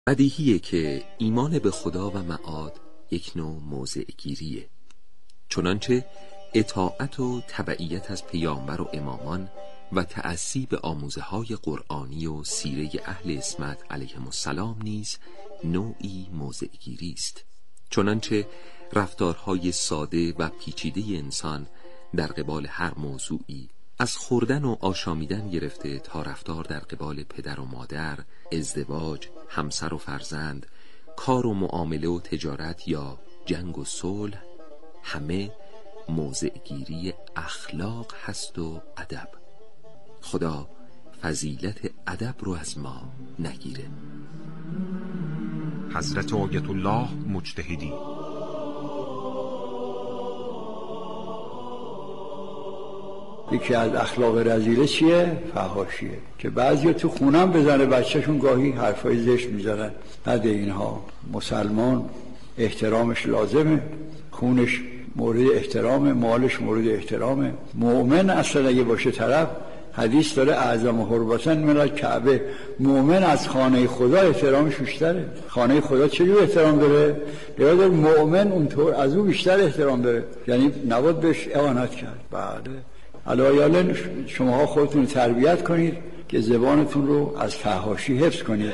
بدیهیه که ایمان به خدا و معاد یک نوع موضع گیریه، چنانچه اطاعت و تبعیت از پیامبر و امامان و تأسی به آموزه های قرآنی و سیره اهل عصمت علیهم السلام نیز نوعی موضع گیری است، چنانچه رفتارهای ساده و پیچیده انسان در قبال هر موضوعی، از خوردن و آشامیدن گرفته تا رفتار در قبال پدر و مادر، ازدواج، همسر و فرزند، کار و معامله و تجارت یا جنگ و صلح، همه موضع گیری اخلاق هست و ادب. خدا فضیلت ادب رو از ما نگیره. حضرت آیت الله مجتهدی. یکی از اخلاق رذیله چیه؟ فحاشیه، که بعضیا تو خونم بزنه بچه‌شون گاهی حرفای زشت میزنن. بعد اینها مسلمان احترامش لازمه، خونش مورد احترامه، مالش مورد احترامه. مؤمن اصلا اگه باشه طرف، حدیث داره اعظم حرمتا من الکعبه، مؤمن از خانه خدا احترامش بیشتره. خانه خدا چجور احترام داره؟ لذا مؤمن اونطور از او بیشتر احترام داره، یعنی نباید بهش اهانت کرد. بله، علایالن شماها خودتون تربیت کنید که زبانتون رو از فحاشی حفظ کنید.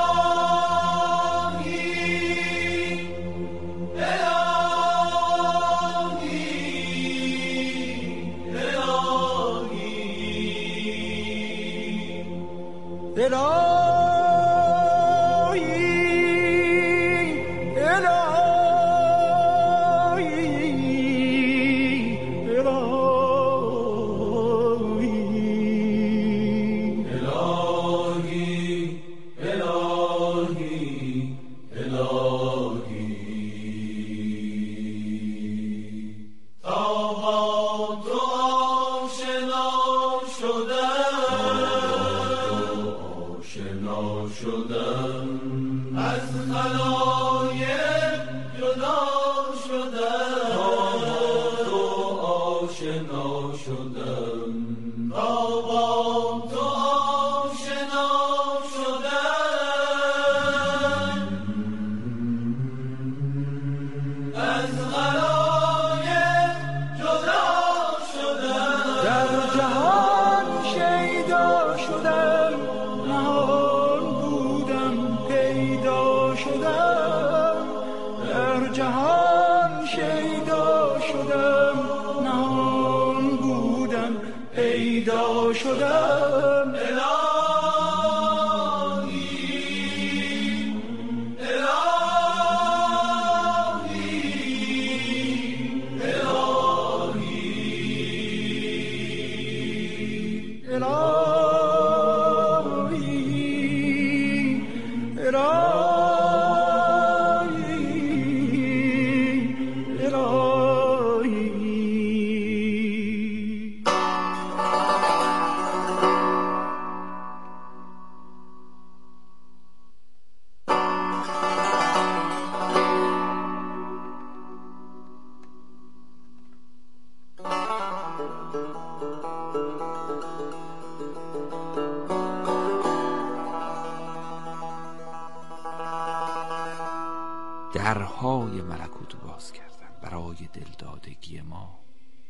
درهای ملکوت باز کردن برای دلدادگی ما.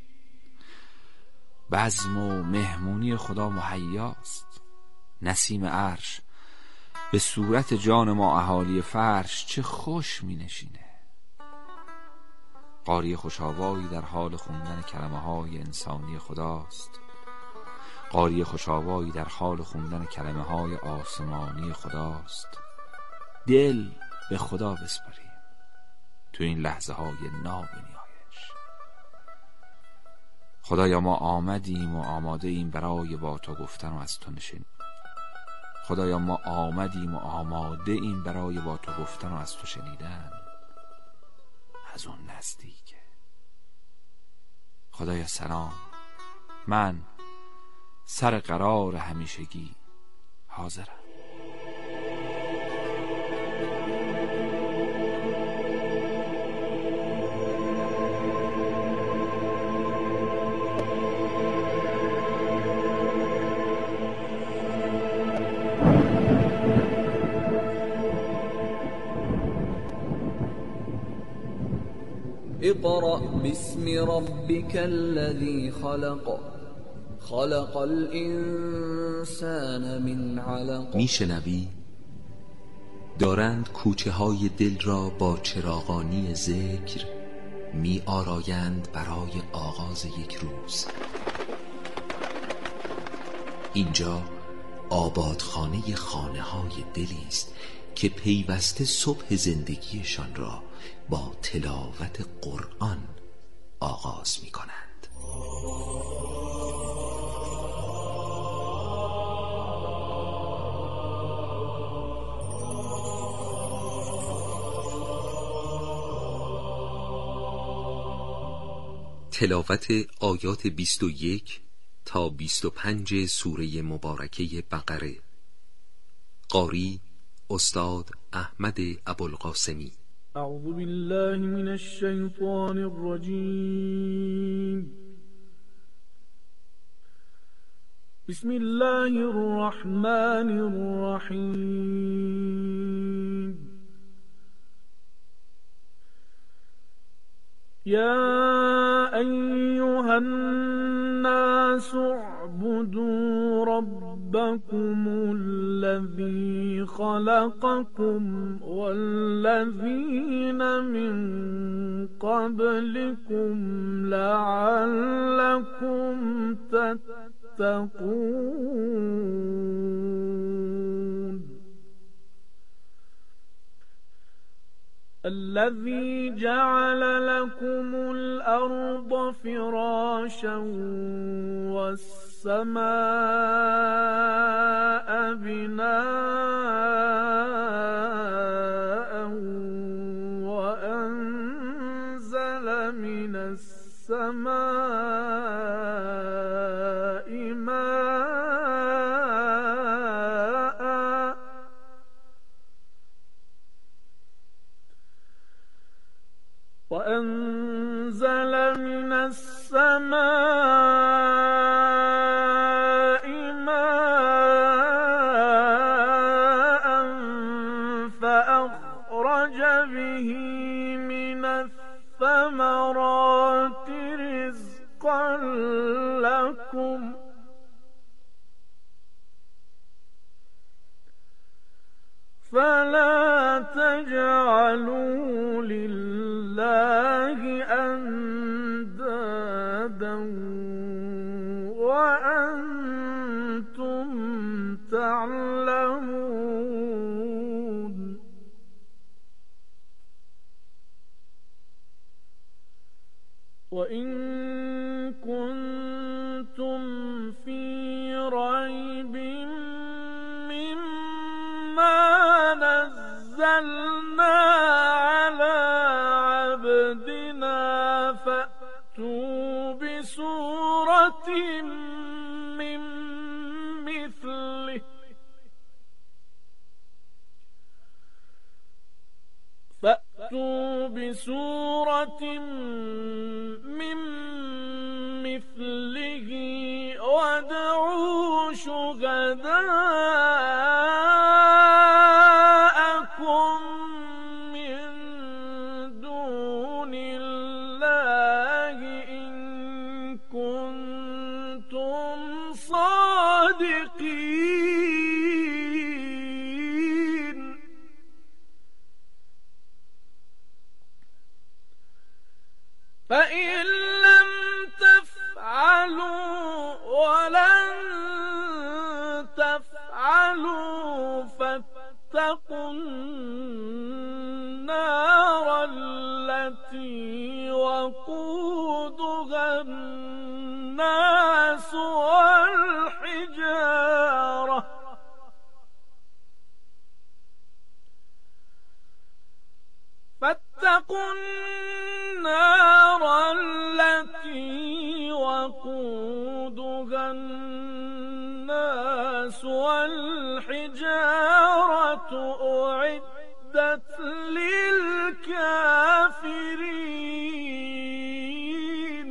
بزم و مهمونی خدا مهیاست. نسیم عرش به صورت جان ما اهالی فرش چه خوش می نشینه. قاری خوشاوایی در حال خوندن کلمه های انسانی خداست. قاری خوشاوایی در حال خوندن کلمه های آسمانی خداست. دل به خدا بسپاریم تو این لحظه های نابینایش. خدایا ما آمدیم و آماده ایم برای با تو گفتن و از تو نشین. خدایا ما آمدیم و آماده ایم برای با تو گفتن و از تو شنیدن. از اون نزدیکه. خدایا سلام، من سر قرار همیشگی حاضرم. اقرأ باسم ربك الذي خلق خلق الانسان من علق. میشنوی؟ دارند کوچه های دل را با چراغانی ذکر می آرایند برای آغاز یک روز. اینجا آبادخانه خانه های دلی است که پیوسته صبح زندگیشان را با تلاوت قرآن آغاز می کنند. تلاوت آیات 21 تا 25 سوره مبارکه بقره. قاری استاد احمد ابوالقاسمی. اعوذ بالله من الشیطان الرجیم. بسم الله الرحمن الرحیم. يا أيها الناس اعبدوا ربكم الذي خلقكم والذين من قبلكم لعلكم تتقون. الذي جعل لكم الأرض فراشا والسماء بناء وأنزل من السماء فأخرج به من الثمرات رزقا لكم فلا تجعلوا لله أندادا وأنتم تعلمون. وإن كنتم في ريب مما نزلنا على عبدنا فأتوا بسورة من مثله وادعوا شهداءكم من دون الله إن كنتم صادقين. فإن لم تفعلوا ولن تفعلوا فاتقوا النار التي وقودها الناس والحجارة فاتقوا النار التي وقودها الناس والحجارة أعدت للكافرين.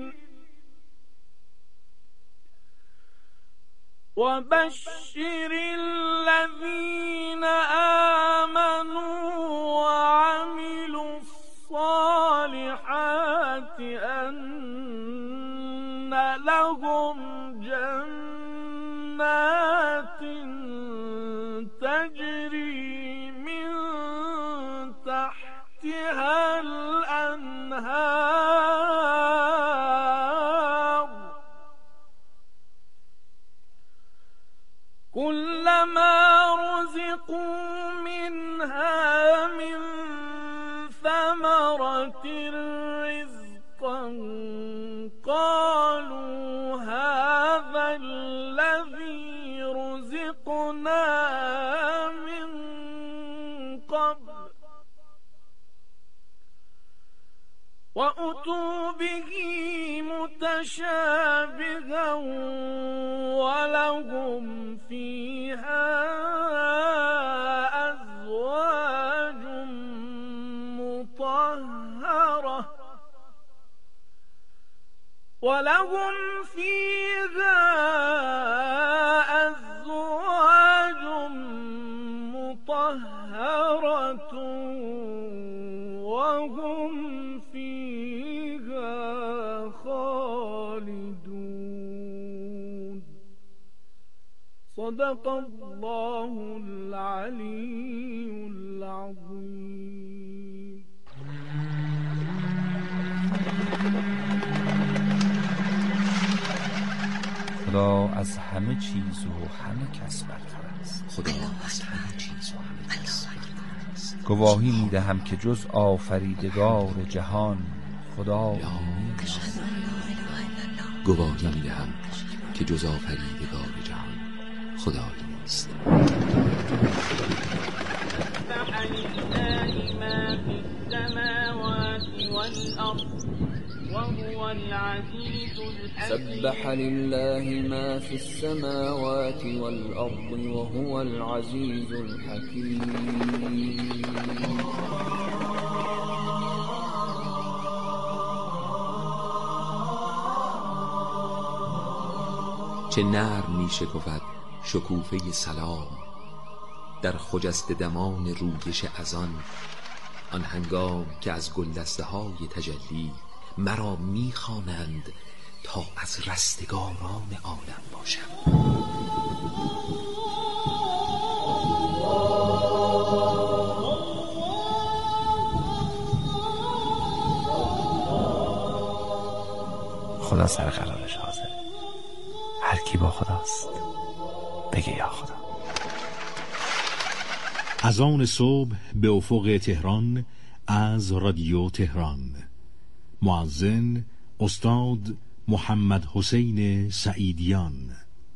وبشر الذين آمنوا وعملوا الصالحات لهم جنات تجري من تحتها الأنهار كلما رزقوا منها من ثمرة رزقا قالوا هذا الذي رزقنا من قبل وأتوا به متشابها ولهم فيها أزواج مطهرة وهم فيها خالدون. صدق الله العلي العظيم. خدا از همه چیز و همه کس برتر است. خدا از همه چیز و همه کس برتر است. گواهی میدهم که جز آفریدگار جهان خدایی نیست. گواهی میدهم که جز آفریدگار جهان خدایی نیست. سبح لله ما في السماوات والأرض وهو العزيز الحكيم. چه نرم می شکفد شکوفه سلام در خجسته دمان رویش اذان، آن هنگام که از گلدسته های تجلی مرا می خوانند تا از رستگاران عالم باشم. خدا سر قرارش حاضر. هر کی با خداست بگه یا خدا. از آن صبح به افق تهران از رادیو تهران. مؤذن استاد محمد حسین سعیدیان.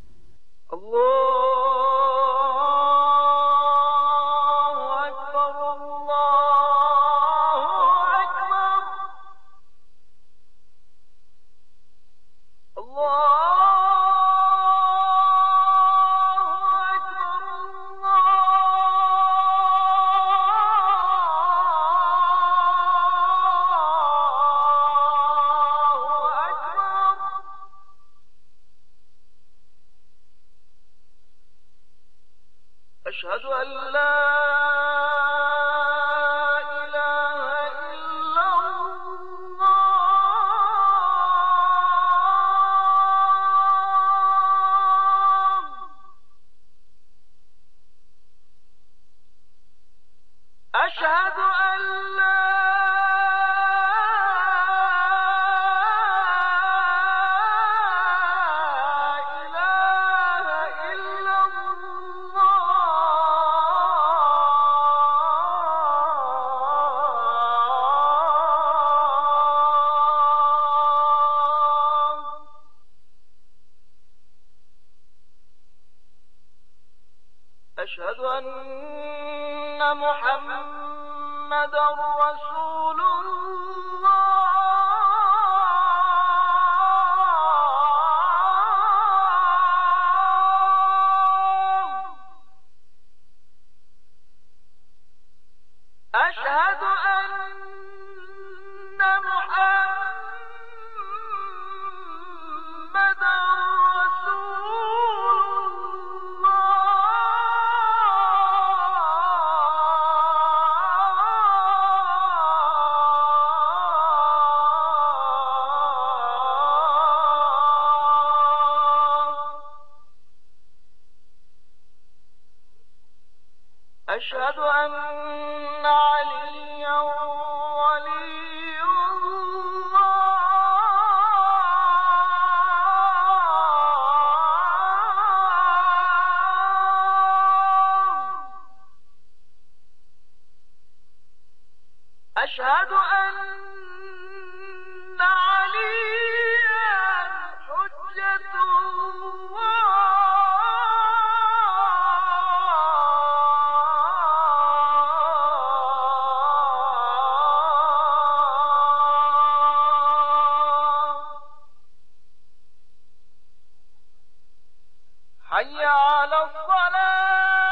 أشهد أن لا إله إلا الله. أشهد أن لا أشهد أن محمدا رسول الله. أشهد أن محمدا أشهد أن عليا ولي أشهد أن عليا حجة حي على الصلاة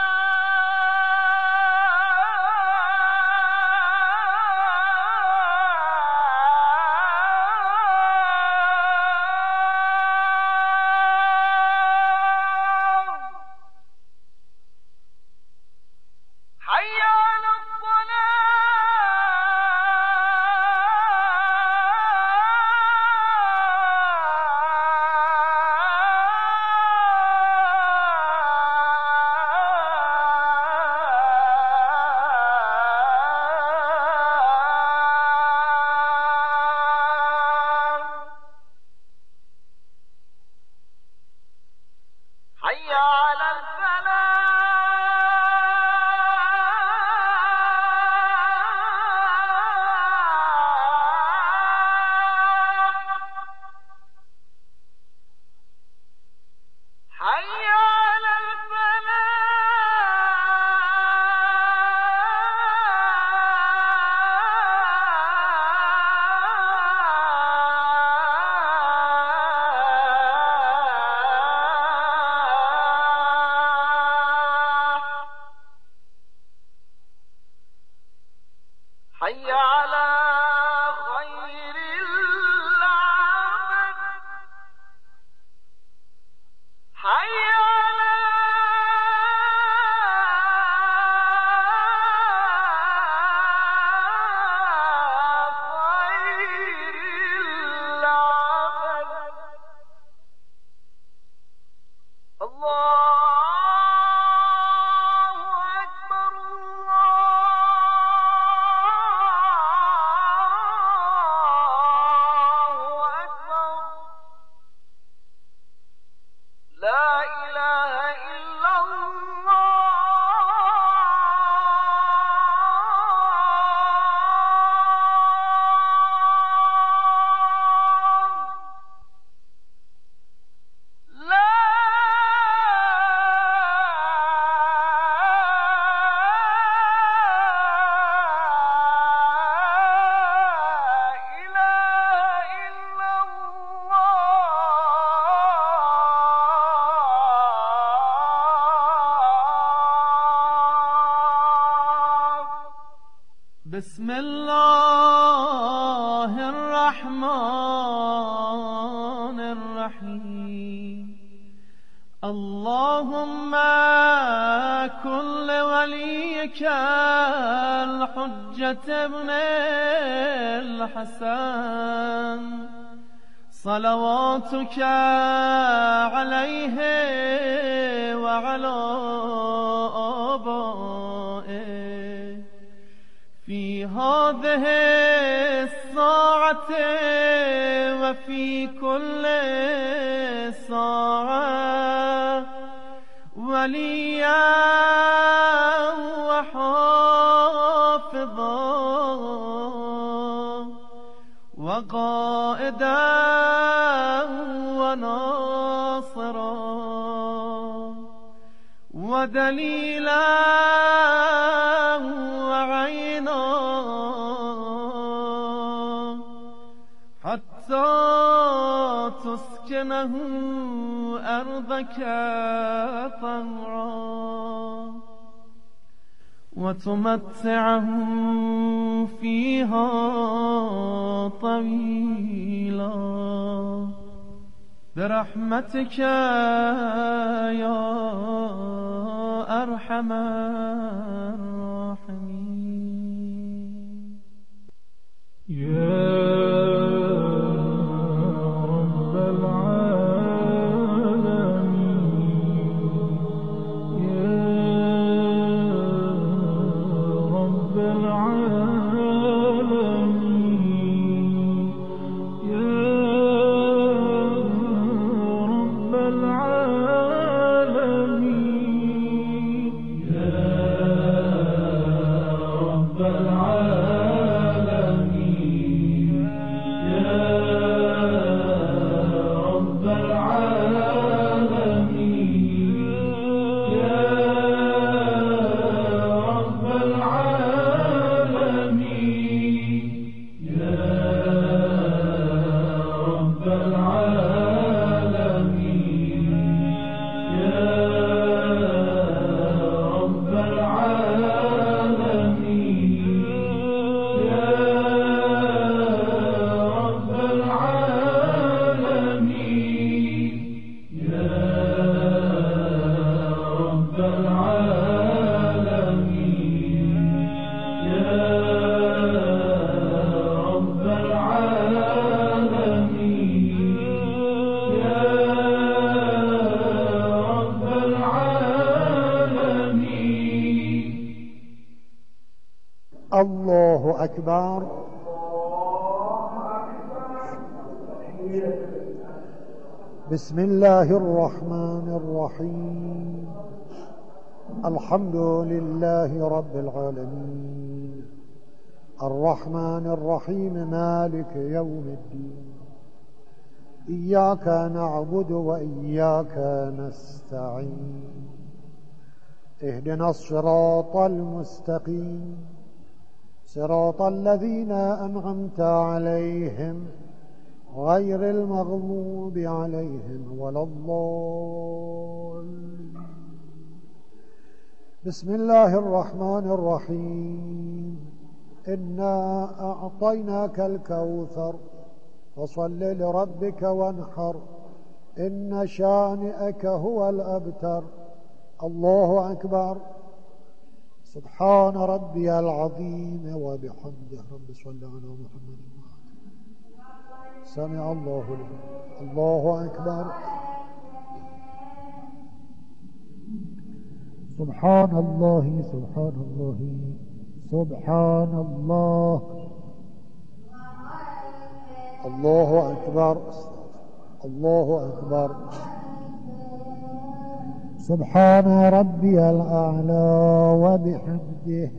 حي على الفلاح حي على حي على خير العمل حي على خير العمل الله أكبر لا إله إلا الله لا إله إلا بسم الله الرحمن الرحيم اللهم كن لوليك الحجة ابن الحسن صلواتك عليه وعلى آبائه في هذه الساعة وفي كل ساعة وليا وحافظا وقائدا وناصرا ودليلا وعينا حتى تسكنه أرضك طوعا وتمتعه فيها طويلا برحمتك يا أرحم الراحمين يا رب العالمين يا العالمين يا رب العالمين يا رب العالمين يا رب العالمين يا رب العالمين يا رب العالمين يا رب العالمين يا رب العالمين يا رب العالمين يا رب العالمين يا رب العالمين. الله أكبر. بسم الله الرحمن الرحيم. الحمد لله رب العالمين الرحمن الرحيم مالك يوم الدين إياك نعبد وإياك نستعين اهدنا الصراط المستقيم صراط الذين أنعمت عليهم غير المغضوب عليهم ولا الضالين. بسم الله الرحمن الرحيم. إنا أعطيناك الكوثر فصل لربك وانحر إن شانئك هو الأبتر. الله أكبر. سبحان ربي العظيم وبحمده. رب صل على محمد. سمع الله لمن. الله أكبر. سبحان الله سبحان الله سبحان الله. الله أكبر. الله أكبر. سبحان ربي الأعلى وبحمده.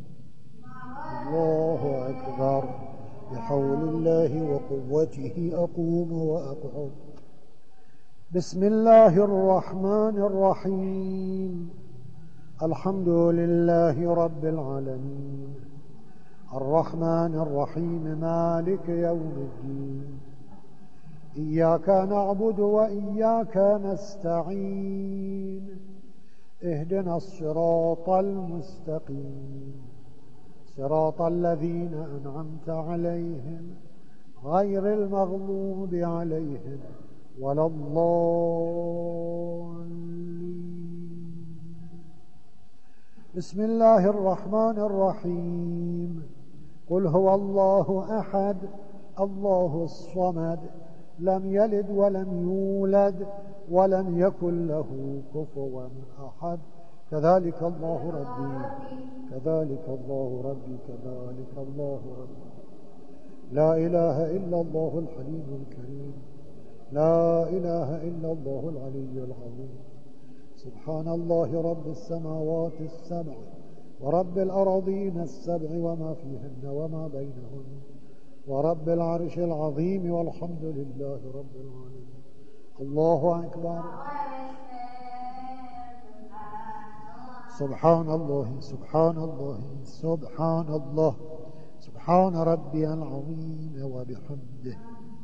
الله أكبر. بحول الله وقوته أقوم وأقعد. بسم الله الرحمن الرحيم. الحمد لله رب العالمين الرحمن الرحيم مالك يوم الدين إياك نعبد وإياك نستعين اهدنا الصراط المستقيم صراط الذين أنعمت عليهم غير المغضوب عليهم ولا الضالين. بسم الله الرحمن الرحيم. قل هو الله أحد الله الصمد لم يلد ولم يولد ولم يكن له كفوا أحد. كذلك الله ربي كذلك الله ربي كذلك الله ربي. لا إله إلا الله الحليم الكريم لا إله إلا الله العلي العظيم. سبحان الله رب السماوات السبع ورب الأراضين السبع وما فيهن وما بينهن ورب العرش العظيم والحمد لله رب العالمين. الله أكبر. سبحان الله سبحان الله سبحان الله سبحان ربي العظيم وبحمده.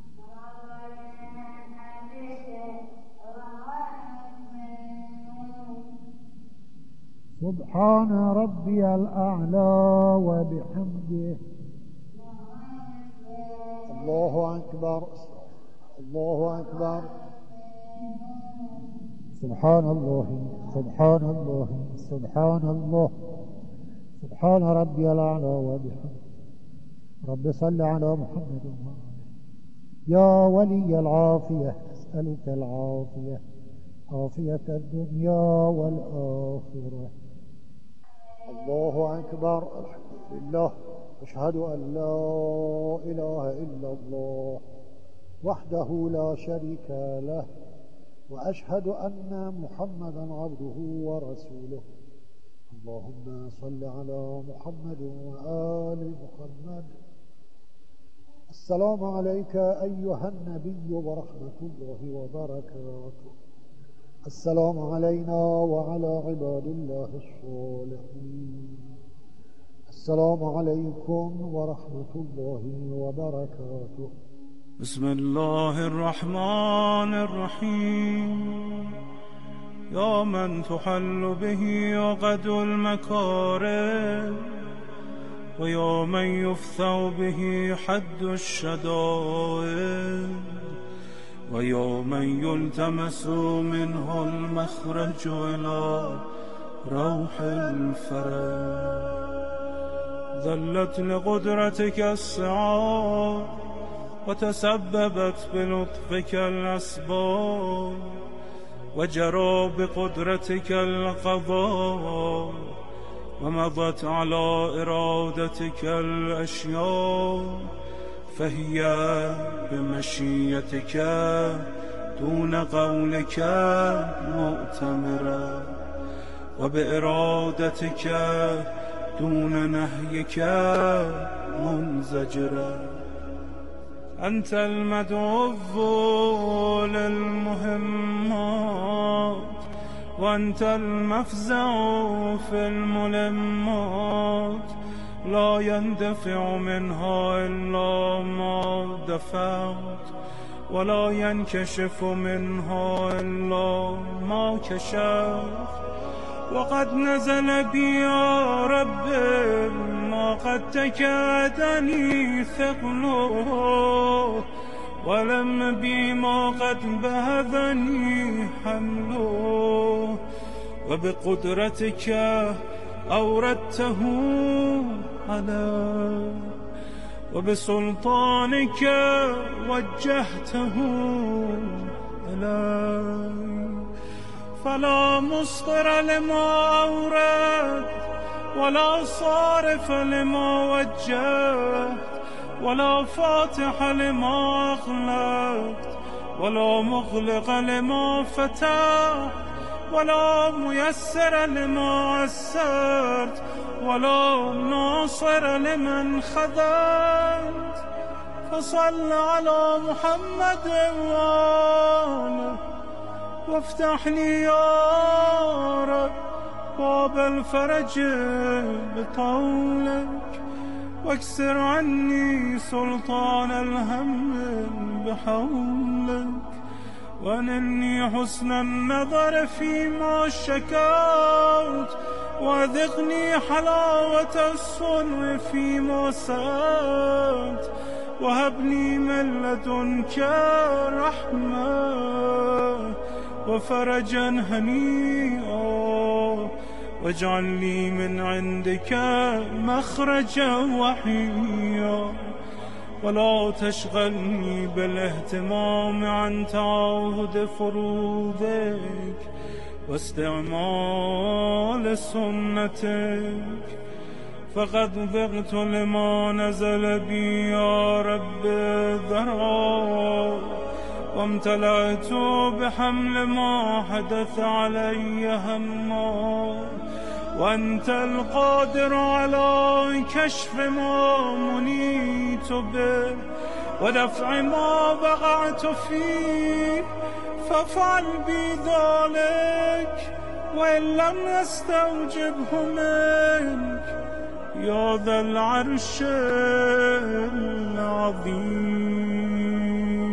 سبحان ربي الأعلى وبحمده. الله أكبر. الله أكبر. سبحان الله سبحان الله سبحان الله سبحان ربي الأعلى وبحمده. رب صل على محمد يا ولي العافية أسألك العافية عافية الدنيا والآخرة. الله أكبر. الحمد الله أشهد أن لا إله إلا الله وحده لا شريك له وأشهد أن محمدا عبده ورسوله اللهم صل على محمد وآل محمد. السلام عليك أيها النبي ورحمة الله وبركاته. السلام علينا وعلى عباد الله الصالحين. السلام عليكم ورحمة الله وبركاته. بسم الله الرحمن الرحيم. يا من تحل به عقد المكارم ويا من يفثى به حد الشدائد ويا من يلتمس منه المخرج إلى روح الفرج. ذلت لقدرتك السعاد وتسببت بلطفك الأسباب وجرى بقدرتك القضاء ومضت على إرادتك الأشياء فهي بمشيتك دون قولك مؤتمرة وبإرادتك دون نهيك منزجرة. أنت المدعو للمهمات وأنت المفزع في الملمات لا يندفع منها إلا ما دفعت ولا ينكشف منها إلا ما كشفت. وقد نزل بي يا رب ما قد تكادني ثقله ولم بي ما قد بهذني حمله وبقدرتك أوردته علي وبسلطانك وجهته إلي. فلا مصدر لما أورد ولا صارف لما وجهت ولا فاتح لما أغلقت ولا مغلق لما فتحت ولا ميسر لما عسرت ولا ناصر لمن خذلت. فصل على محمد وآله وافتح لي يا رب باب الفرج بطولك واكسر عني سلطان الهم بحولك وانني حسن النظر فيما شكوت وذقني حلاوة الصنع فيما سألت وهبني من لدنك رحمة وفرجا هنيئا واجعل لي من عندك مخرجا وحيا ولا تشغلني بالاهتمام عن تعاهد فروضك واستعمال سنتك. فقد ذقت لما نزل بي يا رب ذرا وامتلأت بحمل ما حدث علي هما وأنت القادر على كشف ما منيت به ودفع ما وقعت فيه فافعل بي ذلك وإن لم نستوجبه منك يا ذا العرش العظيم.